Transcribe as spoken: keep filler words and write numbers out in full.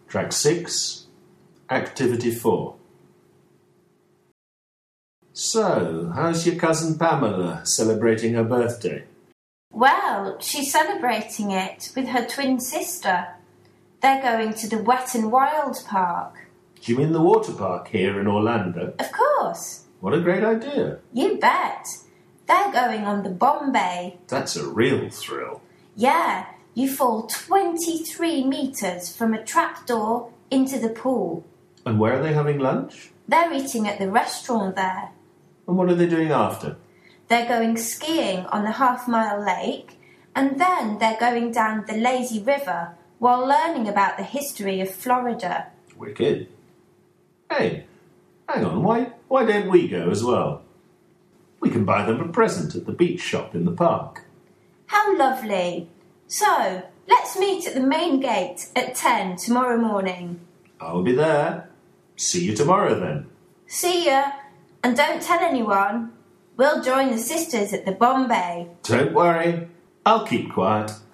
Track six, Activity four. So, how's your cousin Pamela celebrating her birthday? Well, she's celebrating it with her twin sister. They're going to the Wet and Wild Park. Do you mean the water park here in Orlando? Of course. What a great idea. You bet. They're going on the Bombay. That's a real thrill. Yeah, you fall twenty-three metres from a trapdoor into the pool. And where are they having lunch? They're eating at the restaurant there. And what are they doing after? They're going skiing on the Half Mile Lake, and then they're going down the Lazy River while learning about the history of Florida. Wicked. Hey, hang on, why, why don't we go as well? We can buy them a present at the beach shop in the park. How lovely. So, let's meet at the main gate at ten tomorrow morning. I'll be there. See you tomorrow then. See ya. And don't tell anyone. We'll join the sisters at the Bombay. Don't worry, I'll keep quiet.